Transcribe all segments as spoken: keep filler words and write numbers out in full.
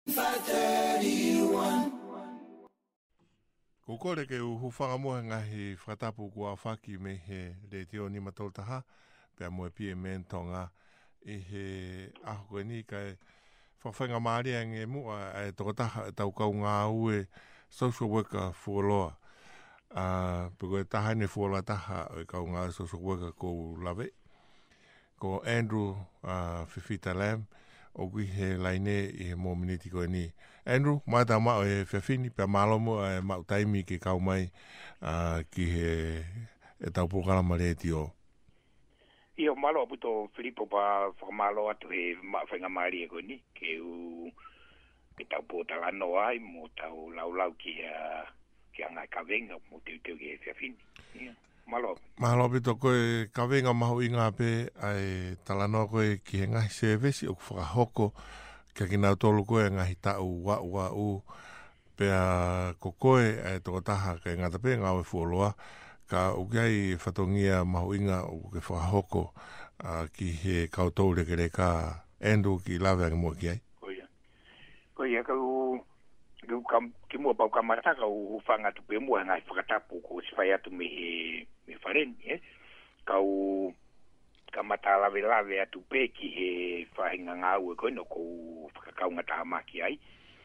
Ko kore ke u hufanga mua ngahi whakatapu kua whaki me he le teo ni matoltaha pia mua pie mentonga i he aho koe ni kai whawhenga maari a nge mua e tokotaha e tau kau ngā ue social worker fuoloa uh, piko e taha ne fuoloa taha e kau ngā social worker ko lawe ko Andrew uh, Fifita Lam o kui he laine i he mō miniti koe ni. Andrew, mai tā mao e whiawhini, pia malomo e mau taimi ki kau mai uh, ki he e tau pōkala mare ti o. Io malo puto Filippo pa whakamalo atu he whainga maari e koe ni, ke u ke tau pōtala no ai, mo tau laulau ki a ki a ngai kawenga, mo teu teu ki he whiawhini. Yeah. Malo. Mahalo pito koe kawenga mahu inga pe ai talanoa koe ki he ngahi sevesi o whakahoko kia ki nau tolu koe ngahi tau wa ua u pea ko koe ai toko taha kai ngata pe ngau e fuoloa ka ukiai whatongia mahu inga o ke whakahoko uh, ki he kautou reke reka Andrew ki lawe ange mua ki ai. Koia. Koia kau kau kam ki mua pau kamata kau whanga tu pe mua ngai whakatapu ko sifai atu me he me whareni, eh? Kau kamata lawe lawe atu pe ki he whahinga ngau e koe no kou whakakau ngata maki ai.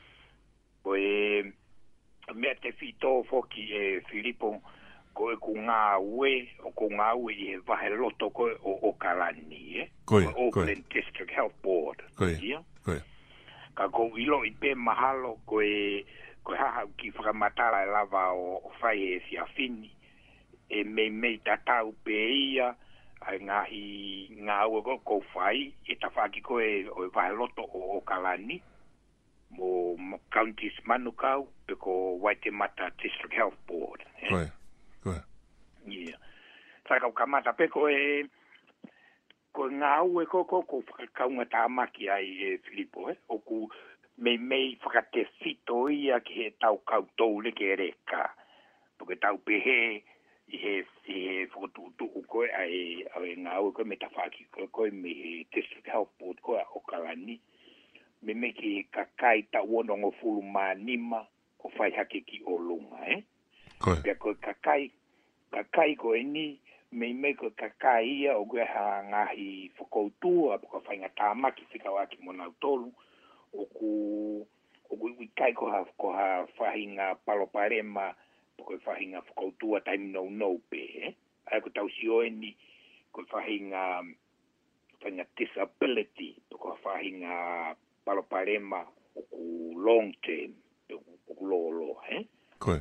Koe mea te whito foki e Filippo koe ku ngā ue o ko ngā ue i he wahe loto koe o Okalani, eh? Koe, koe. Auckland District Health Board. Koe, yeah? koe. Ka kou ilo i pe mahalo koe koe haha ki whakamatara e lava o, o whai e whiawhini e mei mei tatau pe ia ai ngahi ngā ua ko kou whai e ta whaki koe o e wahe loto o Okalani mo counties Manukau pe ko Waitemata District Health Board. Eh? Koe, koe. Yeah. Sa kau kamata pe koe ko ngā ue ko ko ko whakakaunga tāmaki ai e Filippo, eh? O ku mei mei whakate whito ia ki he tau kautou leke reka. Porque tau pehe i he, i he whakatutu koe ai e ngā ue koe me tawhaki koe koe me he District Health Board koe a Okalani. Me me ki kakai ta wonongo fulu manima o whai hake ki o lunga, eh? Koe. Pea koe kakai, kakai koe ni me me ko kakai ia o koe ha ngahi whakoutua po ka whainga tāmaki whikau aki mo nau tolu o ku o ku wikai ko ha ko ha whahinga paloparema po koe whahinga whakoutua taimi no no pe, eh? Ai ko tau si oeni ko whahinga whahinga disability po ko whahinga paloparema o ku long term o ku lolo, eh? Koe.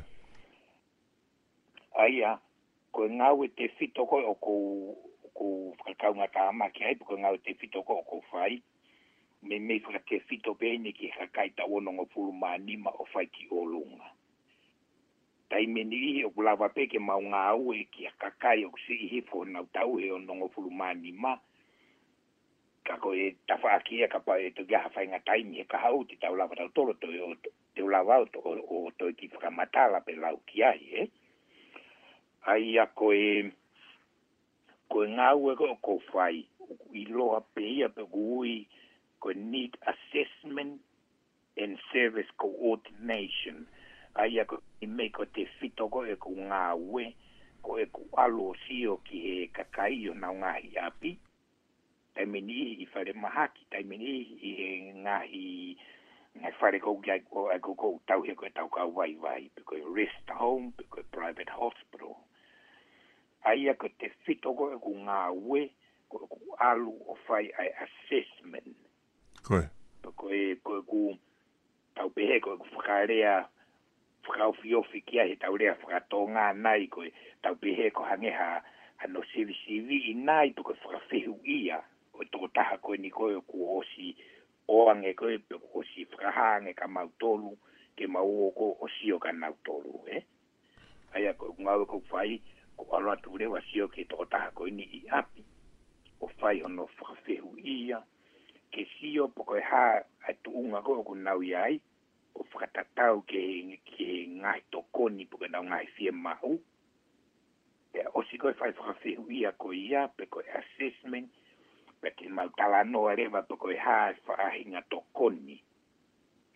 Aia ko ngau te fito ko o ko ko whakakau ngā tāmaki ai, ko ngau te fito ko o ko whai. Me me whakate fito pēne ki hakai ta wonongo fulu manima o whai ki o lunga. Tai meni ihi o kulawa peke mau ngā ue ki a kakai o si ihi fo nau tau he o nongo fulu manima. Ka ko e tawhaki e ka pa e tu gaha whai ngā taimi he ka hau ti tau lawa tau tolo to o te ulawa o to o to ki whakamatala pe lau ki ai, eh? Ai a koe koe ngā ue ko ko whai i loa pe ia pe kui koe need assessment and service coordination. Ai a koe i mei ko te whito ko e ko ngā ue ko e ko alo sio ki he kakai o nau ngahi api. Tai meni i whare mahaki, tai meni i he ngahi ngai whare ko kia ko e ko ko tau he koe tau ka wai wai pe koe rest home, pe koe private hospital. Aia ko te whito ko e ku ngā ue, ko e ku alu o whai ai assessment. Koe. Ko e ko e ku tau pehe ko e ku whakarea, whakauwhiofi kia he tau rea whakatonga nai ko e tau pehe ko hangeha hano sivi sivi i nai po ko whakawhihu ia. Ko e toko taha ko e ni ko e ku hosi oange ko e pe ko hosi whakahange ka mautolu ke mau ko o sio ka nautolu, eh? Aia ko e ku ngau e ku whai, ko aloa tu rewa sio ke toko taha ko ini i api. O whai ono whakawhihu ia. Ke sio po koe ha ai tu unga ko ku nau iai. O whakatatau ke, ke ngai tokoni po koe nau ngai fie mahu. E o si koe whai whakawhihu ia ko ia pe koe assessment. Pe te mau talanoa rewa po koe ha whaahinga tokoni. E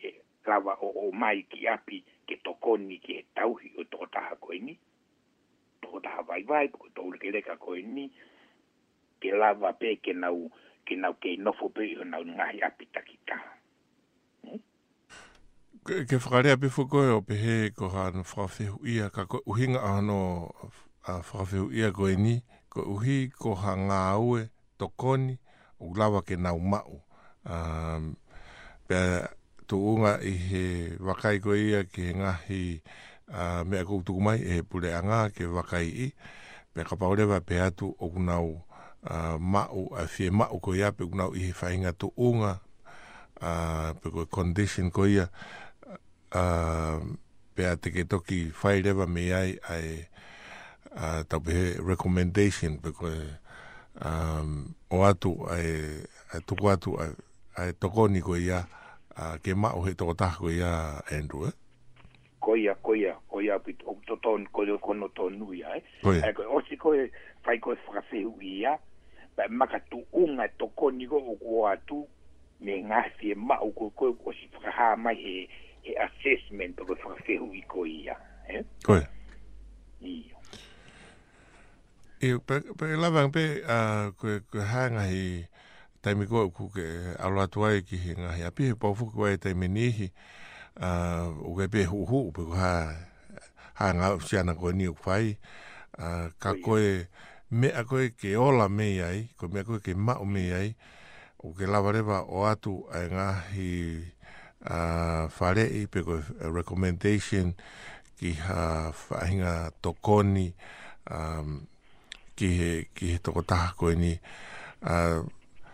lava o o mai ki api ke tokoni ke tauhi o tō taha koe ni. Tō taha vai vai, ko tō ke reka koe ni, ke lava pe ke nau, ke nau ke nofo pe o nau ngahi api takita. Hmm? Ke, ke whakarea pe whakoe o pehe ko hana whakawhihu ia, ka ko uhinga ano whakawhihu ia koe ni, ko uhi ko ha ngā ue tokoni, o lava ke nau mau. Um, Pea tuunga i he wakai ko ia ki he ngahi uh, mea koutuku mai e he pule anga ke wakai i. Pea ka paurewa pe atu o kunau uh, mau, a fie mau ko ia pe kunau i he whainga tuunga uh, pe koe condition ko ia uh, pea te ke toki whairewa me ai ai uh, tau pe he recommendation pe koe um, o atu ai, ai tuku atu ai, ai tokoni ko ia uh, ke mao he toko taha ko ia Andrew, eh? Koia, koia, koia, pit o toton, koia kono tonu ia, eh? Koia. E koe, osi koe, whai koe whakawhihu ia, pa maka tu unga tokoni ko o ko atu, me ngāwhi e mao koe koe, osi whakaha mai he, he assessment o koe whakawhihu i ko ia, eh? Koia. Iyo. Iyo, pa, pa lava pe, uh, koe, koe hanga hi, taimi koe ku ke alo atu ai ki he ngahi api he paufuku ai taimi nihi uh, u ke pe hu hu pe ko ha ha ngā siana koe ni uku whai uh, ka koe mea koe ke ola me ai ko mea koe ke mao me ai u ke lawa rewa o atu ai ngahi uh, wharei pe koe recommendation ki ha whahinga tokoni um, ki he, ki he toko taha koe ni uh,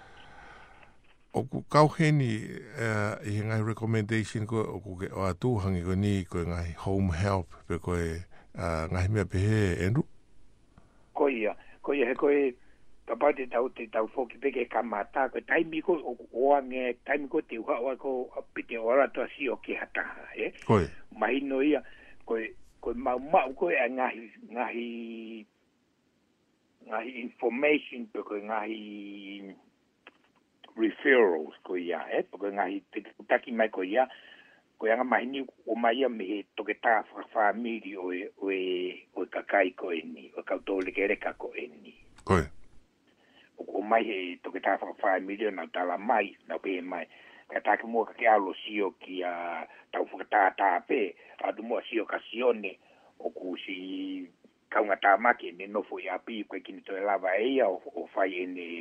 o ku kauheni uh, i ngai recommendation ko o ku ke o atu hangi ko ni ko ngai home help pe ko uh, ngai mea pe he Andrew Koia, koia he koe kapate tau te tau foki peke kamata ko taimi ko o oange taimi ko te uha ko pite ora to si o ke hata eh koe mai no ia ko ko mau mau ko e ngahi ngahi ngahi information pe ko ngahi referrals ko ia, eh? Porque ngahi te taki mai ko ia, ko ia mai ni o mai ia me toke tā whakawhamiri o e, o e, o e kakai ko e ni, o kautole ke reka ko e ni. koe O ko mai he toke tā whakawhamiri o nau tala mai, nau pe mai, ka tāke mua ka ke alo sio ki a tau whakatā tā pe, atu mua sio ka sione, o ku si kaunga tā make, ne nofo i api, koe kini to e lava e ia, o, o whai e ne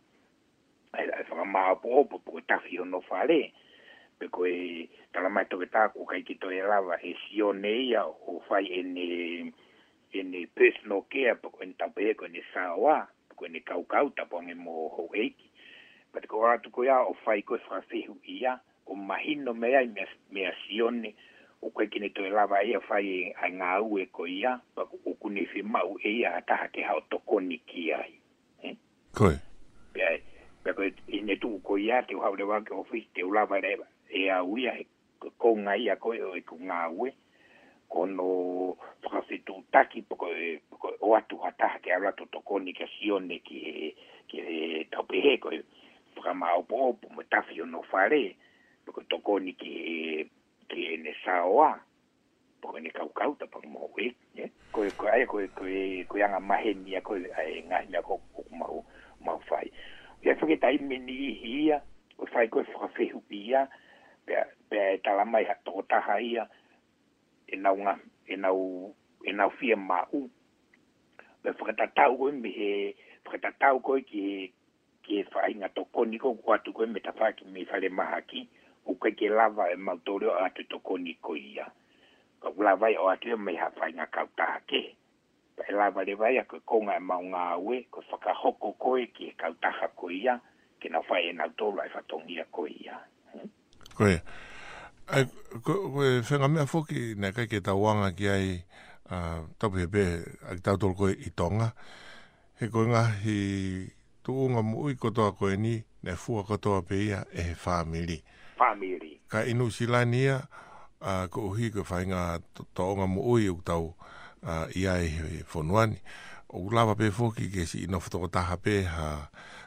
ai ai fa ma po po po ta fio no fale pe ko e tala mai to ta ko kai ki to e lava e sione ia o fai en en personal care po en ta pe ko ni sawa ko ni kau kau ta po mo ho eiki pe ko atu ko ia o fai ko fa fihu ia o mahino me ai me me sione o ko ki ni to e lava ia fai ai nga u e ko ia pa ko ku ni fi mau e ia ta ke ha to ko ni ki ai eh koe pe pero ine tu ko ia te hau le wa ke office te ulava le e a uia ko ngai a ko e ko ngawe kono fafitu taki ko o atu hata ke ala to comunicazione ke ke tape ko frama o po mo tafio no fare ko to koni ke ke ne sawa ko ne kau kau ta pa mo we ko ko ai ko ko ko yang maheni ko ai ngai na ko mau mau fai ya fue tai mini ia o fai ko fa fe ia pe pe tala mai ha to ta ia e na unha e na u e na fie ma u pe fa ta ta u me e fa ta ta u ko ki ki fa inga to koni ko kwa tu ko me ta fa ki me fa le mahaki u ko ke lava e ma toro a to koni ko ia ko lava o atu me ha fa inga ka ta ke pe lava le vai ko konga ma nga we ko fa ka hoko ko ki ka ta ko ia ke na fa ina toro ai fa tongia ko ia koe ai koe whenga mea whoki nei kai ke tauanga ki ai uh, tapu he be ai tau tolo koe i tonga he koe ngahi tuunga mui kotoa koe ni ne fua kotoa pe ia e he whamiri family ka inu silani ia uh, ko uhi ko whainga toonga mui u tau uh, ia e he whonuani o lava pe whoki ke si ino whatoko taha pe ha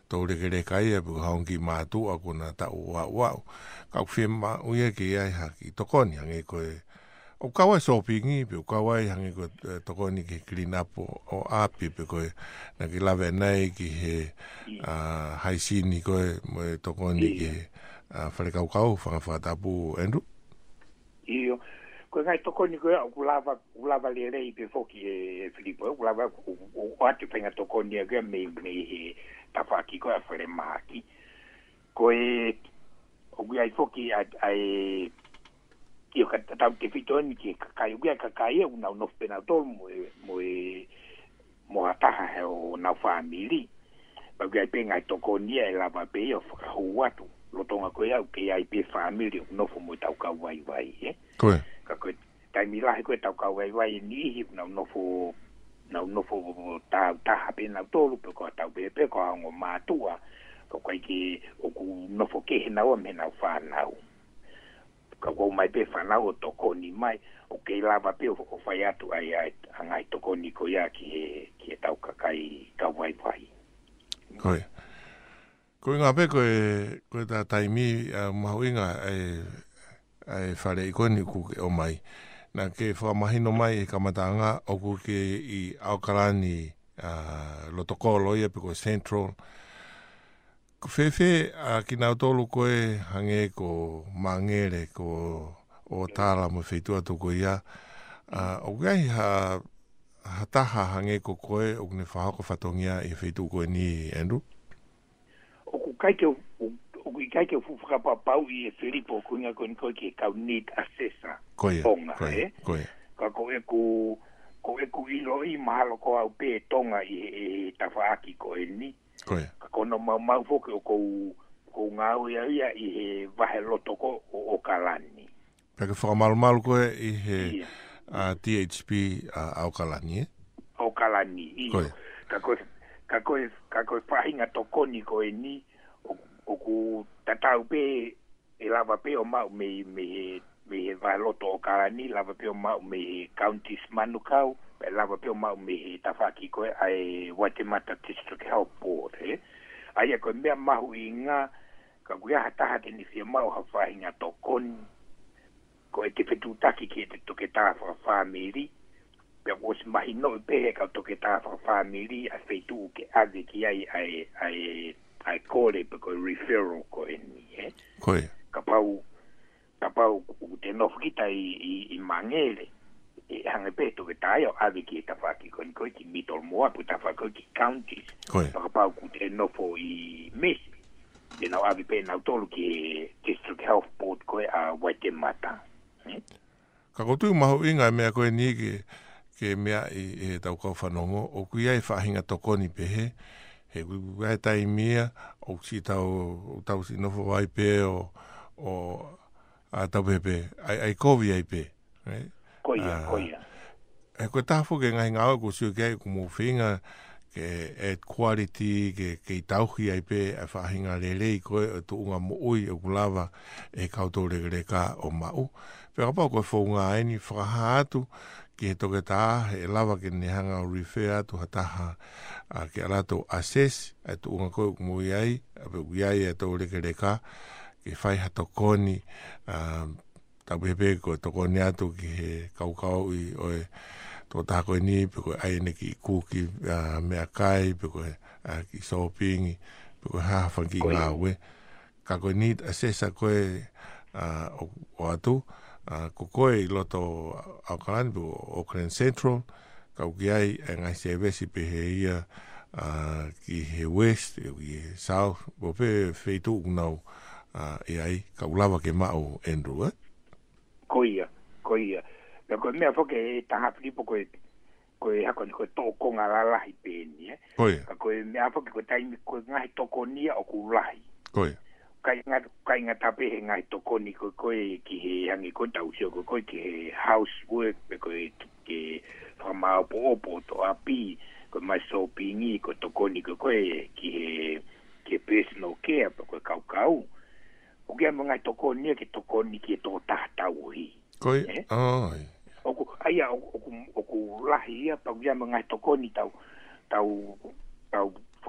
tau reke reka ia pu haungi mātua ko na tau wau wau. Kau whima uia ki ai haki tokoni hangi koe. O kawai sopingi, pe o kawai hangi koe tokoni ki clean up o api pe koe na ki lawe nei ki he uh, haisini koe mo e tokoni ki he uh, wharekau kau whanga whakatapu Andrew. Iyo. Ko ngai tokoni ko o lava o lava le rei pe foki e Filipo o lava o atu penga tokoni ga me me he tafaki ko a fere maki ko e o gui foki ai ai io ka ta te fitoni ki kai gui ka kai o na no pena tol mo mo mo ataha o na family ba gui penga tokoni e lava pe o ho watu lo tonga ko ia ke ai pe family no fo mo tau ka vai vai e ko ka ko tai mi la ko tau ka wai wai ni hi na no fo na no fo ta ta hape na tolu pe ko tau pe pe ko ngo matua ko kai ki o ku no fo ke na o me na fa na o ka ko mai pe fa na o to ko ni mai o ke la va pe o fa ya tu ai ai angai to ko ni ko ya ki ki tau ka kai ka wai wai ko ko nga pe ko ko ta tai mi ma winga e ai whare i koni ku o mai. Nā ke whamahino mai e kamatanga o ku ke i Aukarani uh, Lotokolo ia pe ko Central. Ko whewhe a uh, ki nau tolu koe hange ko mangere ko o tāla mo wheitua toko ia. Uh, o gai ha, ha taha hange ko koe o kune whahako whatongia i wheitu koe ni Andrew? O ku kai ke o ku kai ke fu fra pa pau i Filipo ku nga kon ko ke ka need assessa koe tonga koe koe ka ko e ku ko e ku ilo i mahalo ko au pe tonga i e tafaki ko e ni koe ka kono ma ma fo ko ko ko nga o ia ia i he vahe loto ko o, o kalani ka ke whakamalu malu koe i he a T H P a Aukalani eh? O kalani i koe ka ko ka ko ka ko fahinga tokoni ko e ni o ku tatau pe e lava pe o mau me me me vai loto o kalani lava pe o mau me counties manukau pe lava pe o mau me tafaki ko ai Waitemata District Health Board eh ai ko me mahu inga ka kuia hata hate ni fia mau ha fainga tokon ko e te fetu taki ki te toke ta fa family pe o se mai no pe ka toke ta fa family a fetu ke ave ki ai ai ai ai kore pe ko referral ko ni eh koe ka pau ka pau te no fita i i, i mangele e hange pe to ke tai o ave ki ta fa ki ko ko ki mitol mo pu ta fa ko ki counties koe ka pau ku te no fo i mes e na ave pe na tolu ki District Health Board ko a Waitemata eh? ka kotu mahu inga mea koe ni ke ke mea i e tau kau whanongo o kui ai whahinga tokoni pehe he kuai tai mia o si tau o tau si nofo ai pe o o a tau pepe ai ai kovi ai pe right koia koia e ko tafu ke ngai ngau ko si ke ko mo finga ke e quality ke ke tauhi ai pe a whahinga lele ko tu unga mo ui o kulava e kauto le ka o mau pe apa ko fo nga ai ni whahatu ki he toke tā, he lava ke ne hanga o refer atu hataha a ke alato assess, e tu unga koe kumui ai, a pe ui ai e tau reke reka, ke whai hato koni, tau pepe ko tokoni atu ki he kaukau i oe tō tā koe ni, pe koe aine ki kuki mea kai, pe koe ki sopingi, pe koe hawha ki ngā ue. Ka koe need assessa koe o atu, Uh, ko koe i loto Auckland, Auckland Central, kau ki ai e ngai se vesi pe he ia uh, ki he West, ki he South, o pe feitu unau uh, i ai, kau lava ke mao Andrew, eh? Koia, koia. Ka koe mea foke e taha Filipo koe koe hako ni koe tōko ngā lalahi pēni, eh? Koia. Ka koe mea foke koe taimi koe ngahi toko nia o ku lahi. Koia. Kai ngā, kai ngā tape he ngai toko ni koe koe ki he hangi koe tau sio koe koe ki he housework pe koe ke whamao po opo to api koe mai sopingi koe toko ni koe koe ki he ki he personal care pe koe kau kau o kia mo ngai toko ni ke toko ni ki he tō tātau hi Koe, eh? Ai Oku, aia oku, oku lahi ia pa kia mo ngai toko ni tau tau tau whakatata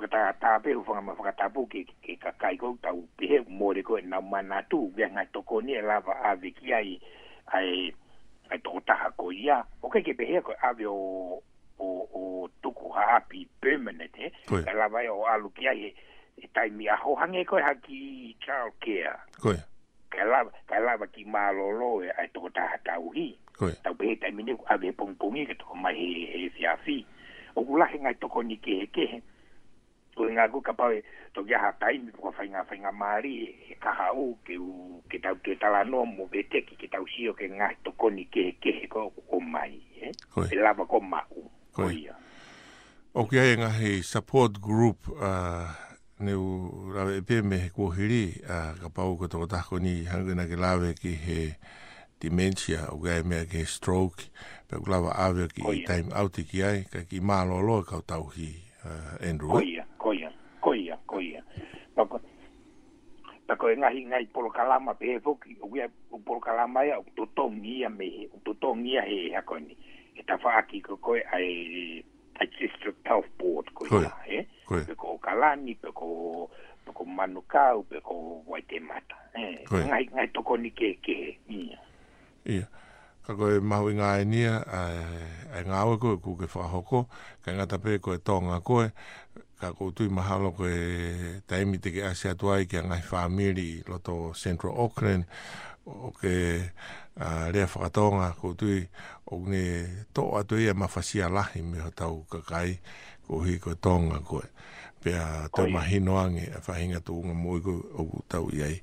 tape u whanga mawhakatapu ke, ke kakai kou tau pehe mōre koe nau manatu vea ngai toko ni e lava ave ki ai ai ai toko taha ko ia o ke ke pehe koe ave o o, o tuku haapi permanent he ka lava o alu ki ai e taimi aho hange koe haki child care koe ka lava ka lava ki malolo e ai toko taha tau hi koe tau pehe taimi ni ave pongpongi ke toko mai he, he fiafi o kulahe ngai toko ni kehe kehe ko nga ku ka pae to ya ha taimi ko fainga fainga mari e ka hau ke u ke tau te tala no mo bete ki ke tau sio ke nga to koni ke ke ko ko mai eh e lava ko ma ko ia o ke ai nga he support group uh, ne u rave pe me ko hiri uh, ka pau ko to ta ko ni hanga na ke lave ki he dementia o ke me ke stroke pe ko lava ave ki time out ki ai ka ki malo lo ka tau hi uh, Andrew koia koia koia koia pako pako ngai ngai polo kalama pe foki o ia o polo kalama ia o totongia me o totongia he hakoni e tafa aki ko koe ai ai district health board koia eh peko kalani peko peko manukau peko Waitemata eh ngai ngai tokoni ke ke ia ia ka koe mahu ngā e nia ai ngāwe koe ku ke whahoko ka ngata pe koe tonga koe ka koutu i mahalo koe taimi te ke ase atuai ki a ngai whamiri loto Central Auckland o ke uh, rea whakatonga koutu i o ne to atu i a mawhasia lahi me ho tau kakai ko hi koe tonga koe pea tau mahino ange a whahinga tu unga moi koe o tau i ai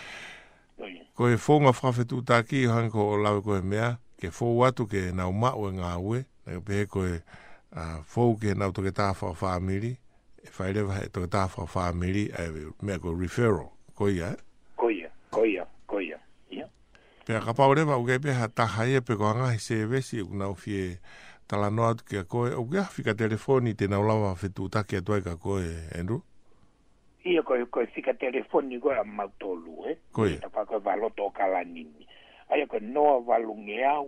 koe whonga whawhetu taki hang ko o lau koe mea ke whou atu ke nau mau e ngā ue na pehe koe uh, whou ke nau toke tāwha whamiri e whairewa he toke tāwha whamiri e mea ko referral koia koia koia koia ia pea ka paurewa uke peha taha ia pe ko angahi se vesi u nau fie tala noa atu kia koe o kia whika telefoni te nau lawa whetu taki atuai ka koe Andrew ia koe koe whika telefoni koe a mautolu eh koe tapa koe valoto kalanini aia koe noa valunge au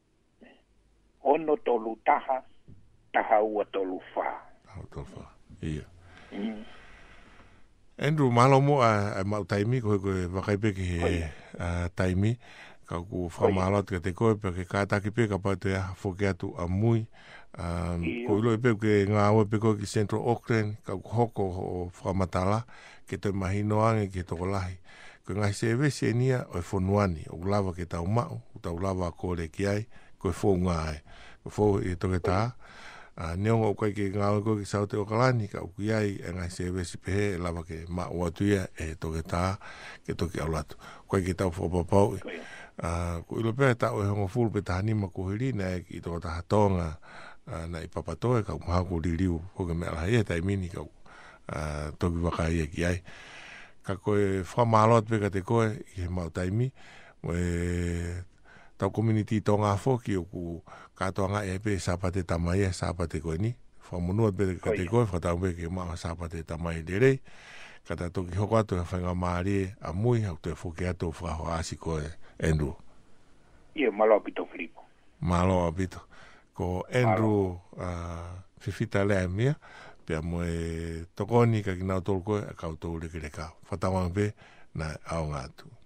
ono tolu taha taha ua tolu wha taha tolu wha ia mm. Andrew malo mo a, a mau taimi koe koe wakaipeki he uh, taimi ka ku whamalot ka te koe pe ke kātaki pe ka pate a whoke atu a mui um, ko ilo e pe ke ngā ue pe koe ki Central Auckland ka ku hoko o whamatala ke te mahino ange ke toko lahi ko ngai se vese nia o e whonuani o lava ke tau mau o tau lava kore ki ai ko e whou ngai ko whou i toke tā Uh, neonga o kai ke ngāwe koe ki saute o kalani ka uki ai e ngai se vesi pehe e lava ke ma uatuia e toke tā ke toki au latu koe ke tau whopapau uh, ko ilo pehe tau e hongo fulu pe tahanima kuhiri na e ki toko taha tonga uh, na i papatoe ka umaha ko ririu hoke mea laha ia taimini ka uh, toki waka ia ki ai ka koe whamalot pe ka te koe i he mau taimi mo e tau community tonga foki o ku katoa nga e pe sapate tamai e sapate koe ni whamunua pe ka te koe whatau pe ke maa sapate tamai lere kata toki hoko atu e whainga maari a mui au te foki atu whaho asi koe Andrew ia malo apito Filipo malo apito ko Andrew uh, fifita lea mia pia moe tokoni ka kinau tolu koe a kau tolu leke leka whatau pe na au ngātu